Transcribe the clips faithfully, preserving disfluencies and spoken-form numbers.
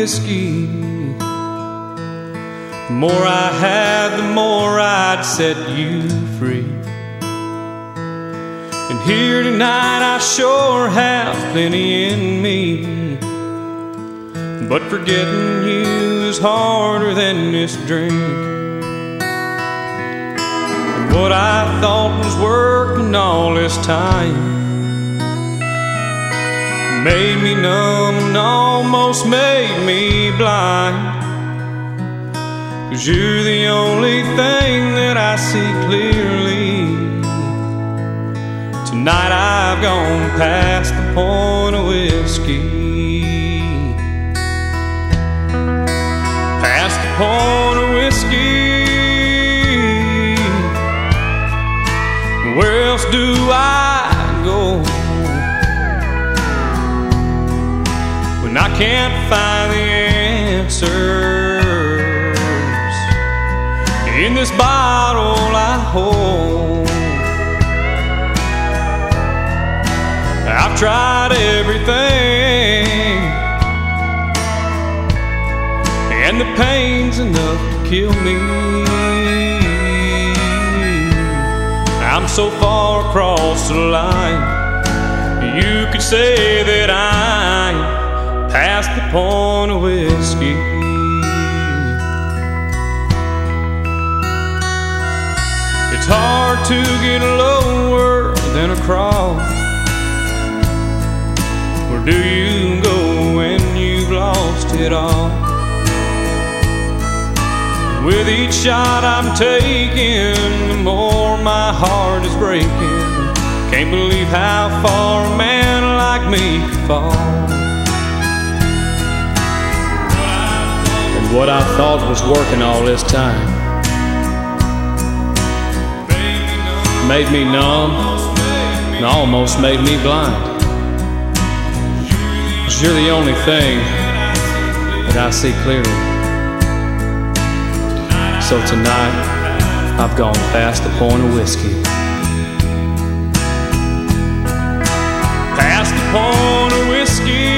whiskey. The more I had, the more I'd set you free. And here tonight I sure have plenty in me, but forgetting you is harder than this drink. And what I thought was working all this time made me numb and almost made me blind. 'Cause you're the only thing that I see clearly. Tonight I've gone past the point of whiskey. Past the point of whiskey. Where else do I go when I can't find the answers in this bottle I hold? I've tried everything, and the pain's enough to kill me. I'm so far across the line, you could say that I'm past the point of whiskey. It's hard to get lower than across. Where do you go when you've lost it all? With each shot I'm taking, the more my heart is breaking. Can't believe how far a man like me could fall. And what I thought was working all this time made me numb and almost made me blind. 'Cause you're the only thing that I see clearly. So tonight, I've gone past the point of whiskey. Past the point of whiskey.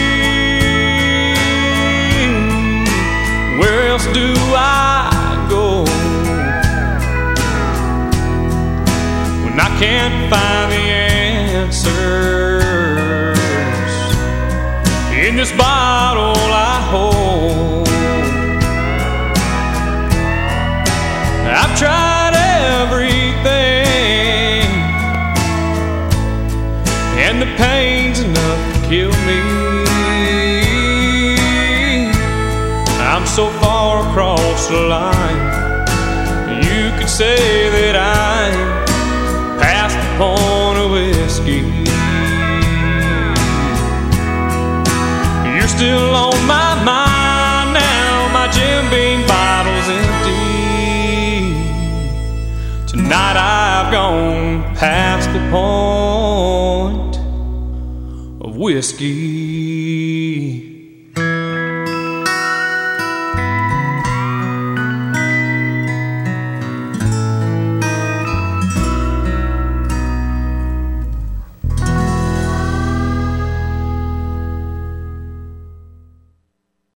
Where else do I go when I can't find the answers in this bottle I hold? I've tried everything, and the pain's enough to kill me. I'm so far across the line, you could say that I'm past the point of whiskey. You're still on my mind now, my Jim Beam bottle's empty. Tonight I've gone past the point of whiskey.